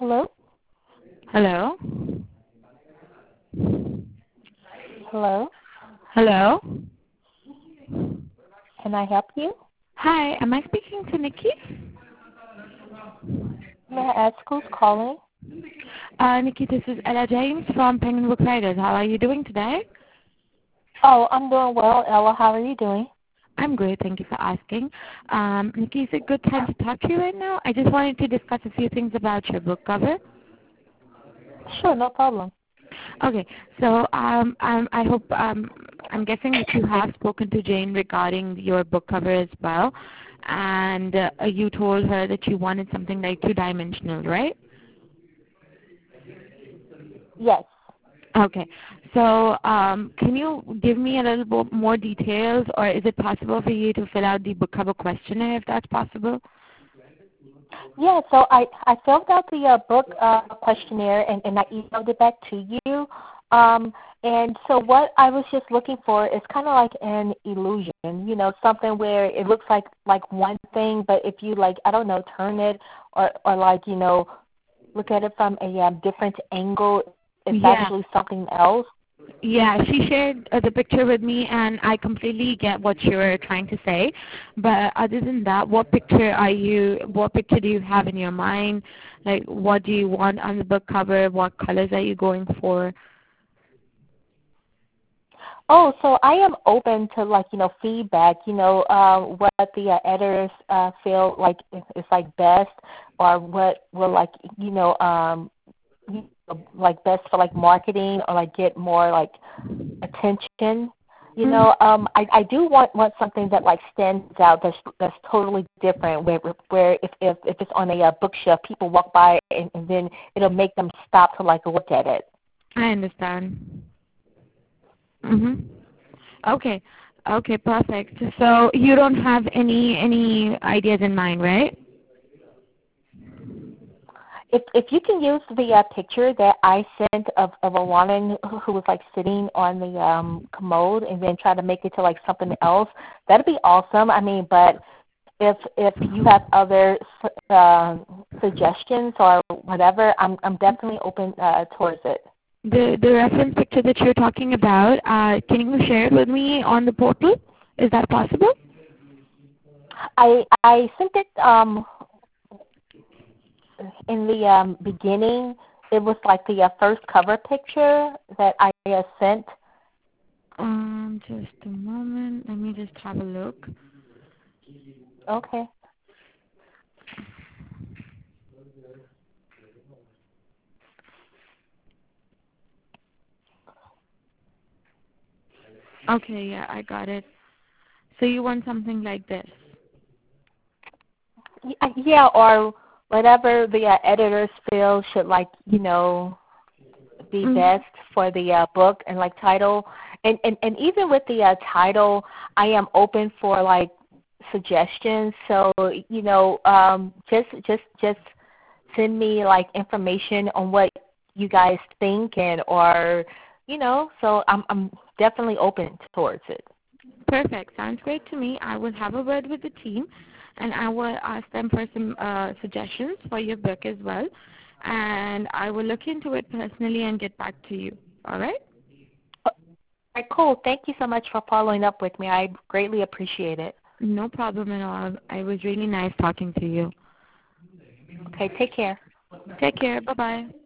Hello? Hello? Hello? Hello? Can I help you? Hi, am I speaking to Nikki? May I ask who's calling? Nikki, this is Ella James from Penguin Book Writers. How are you doing today? Oh, I'm doing well, Ella. How are you doing? I'm great, thank you for asking. Nikki, is it a good time to talk to you right now? I just wanted to discuss a few things about your book cover. Sure, no problem. Okay, so I hope I'm guessing that you have spoken to Jane regarding your book cover as well, and you told her that you wanted something like two-dimensional, right? Yes. Okay, so can you give me a little bit more details, or is it possible for you to fill out the book cover questionnaire if that's possible? Yeah, so I filled out the book questionnaire and I emailed it back to you. And so what I was just looking for is kind of like an illusion, something where it looks like one thing, but if you I don't know, turn it or look at it from a different angle, it's Yeah. actually something else. Yeah, she shared the picture with me, and I completely get what you were trying to say. But other than that, what picture do you have in your mind? Like, what do you want on the book cover? What colors are you going for? Oh, so I am open to feedback. What the editors feel is best, or what will best for marketing or get more attention. I do want something that stands out. That's totally different. Where if it's on a bookshelf, people walk by and then it'll make them stop to look at it. I understand. Okay. Okay, perfect. So you don't have any ideas in mind, right? If you can use the picture that I sent of a woman who was sitting on the commode and then try to make it to something else, that'd be awesome. I mean, but if you have other suggestions or whatever, I'm definitely open towards it. The reference picture that you're talking about, can you share it with me on the portal? Is that possible? I sent it in the beginning. It was the first cover picture that I sent. Just a moment. Let me just have a look. Okay. Okay, yeah, I got it. So you want something like this? Yeah, or whatever the editors feel should be best for the book and title, and even with the title, I am open for suggestions. So just send me information on what you guys think so I'm definitely open towards it. Perfect. Sounds great to me. I will have a word with the team, and I will ask them for some suggestions for your book as well. And I will look into it personally and get back to you. All right? All right, cool. Thank you so much for following up with me. I greatly appreciate it. No problem at all. It was really nice talking to you. Okay, take care. Take care. Bye-bye.